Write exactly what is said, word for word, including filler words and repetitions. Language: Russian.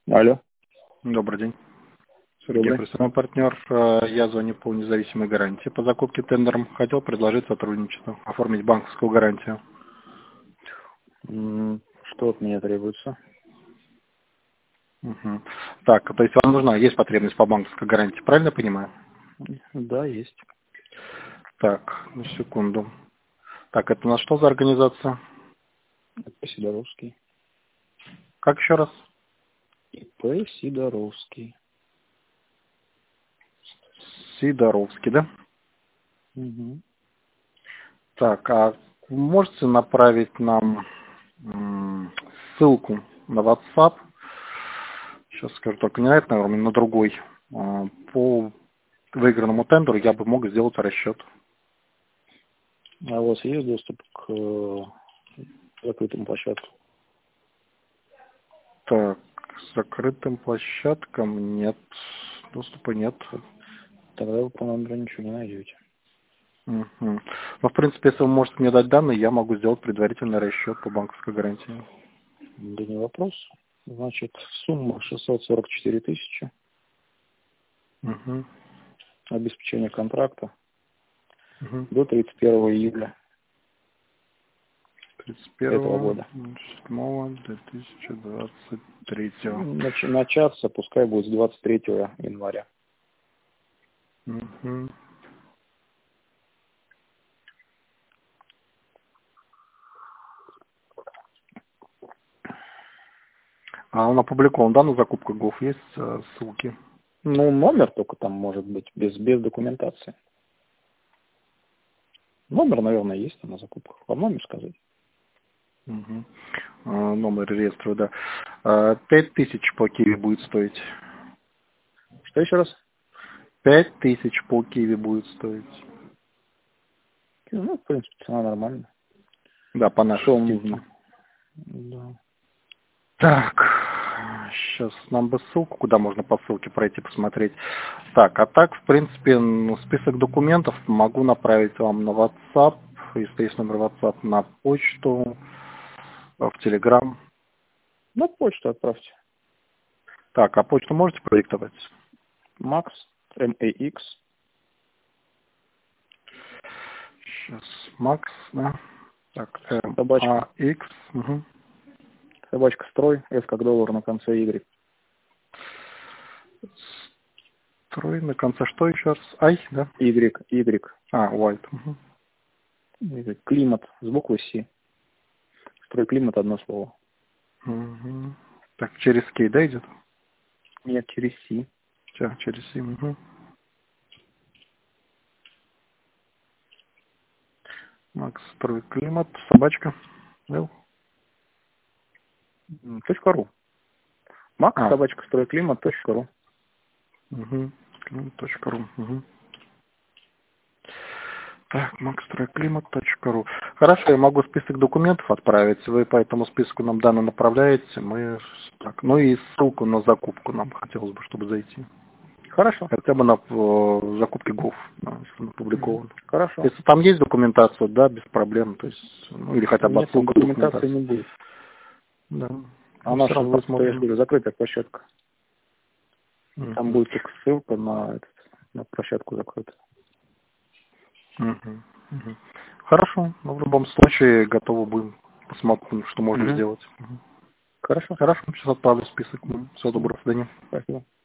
Алло. Добрый день. Сергей, Добрый. профессиональный партнер. Э, Я звоню по независимой гарантии по закупке тендером. Хотел предложить сотрудничество, оформить банковскую гарантию. М, Что от меня требуется? Мгм. Так, то есть вам нужна, есть потребность по банковской гарантии, правильно я понимаю? Да, есть. Так, на секунду. Так, это у нас что за организация? ИП Сидоровский. Как еще раз? ИП Сидоровский. Сидоровский, да? Угу. Так, а можете направить нам м, ссылку на WhatsApp? Сейчас скажу, только не на этот, наверное, на другой. А, По выигранному тендеру я бы мог сделать расчет. А у вас есть доступ к э, закрытым площадкам? Так, к закрытым площадкам нет, доступа нет. Тогда вы по номеру ничего не найдете. Мгм. Но, в принципе, если вы можете мне дать данные, я могу сделать предварительный расчет по банковской гарантии. Да не вопрос. Значит, сумма шестьсот сорок четыре тысячи. Угу. Обеспечение контракта Угу. до тридцать первого июля тридцать этого первого года. седьмого две тысячи двадцать третьего. Нач- начаться пускай будет с двадцать третьего января. Угу. А он опубликован, да, на закупку ГОФ есть э, ссылки? Ну, номер только там может быть, без, без документации. Номер, наверное, есть там на закупках. Вам номер сказать? Угу. Номер реестра, да. А, Пять тысяч по Киви будет стоить. Что еще раз? Пять тысяч по Киви будет стоить. Ну, в принципе, цена нормальная. Да, по нашей Что? стенке. Да. Так, сейчас нам бы ссылку, куда можно по ссылке пройти, посмотреть. Так, а так, в принципе, ну, список документов могу направить вам на WhatsApp, если есть номер WhatsApp, на почту, в Telegram. На почту отправьте. Так, а почту можете продиктовать? Макс, эм эй икс, Сейчас, Макс, да. Так, собачка, эм а икс, угу. собачка строй, S как доллар на конце Y. Строй на конце что еще раз? Ай, да? Y, Y, А, white. Угу. Y. Климат с буквы С. Строй климат одно слово. Угу. Так, через кей, да, идет? Нет, через С. Все, через Си. Угу. Макс, строй климат, собачка. Да? М, Точка ру. Макс, А, собачка строй климат, точка ру. угу. Климат.ру. Угу. Так, макстройклимат.ру. Хорошо, я могу список документов отправить. Вы по этому списку нам данные направляете. Мы так. Ну и ссылку на закупку нам хотелось бы, чтобы зайти. Хорошо. Хотя бы на э, закупке ГОФ, да, если он Мгм. опубликован. Хорошо. Если там есть документация, да, без проблем. То есть, ну или хотя бы Нет, там отсылка к документации документации. не будет. Да. А Ну, все наша равно будет, я же посмотрим. говорю, закрытая площадка. Там Мгм. будет только ссылка на, этот, на площадку закрытую. Мгм. Мгм. Хорошо. Но в любом случае готовы будем посмотрим, что можно Угу. сделать. Мгм. Хорошо. Хорошо, сейчас отправлю список. Мгм. Всего доброго, до свидания. Спасибо.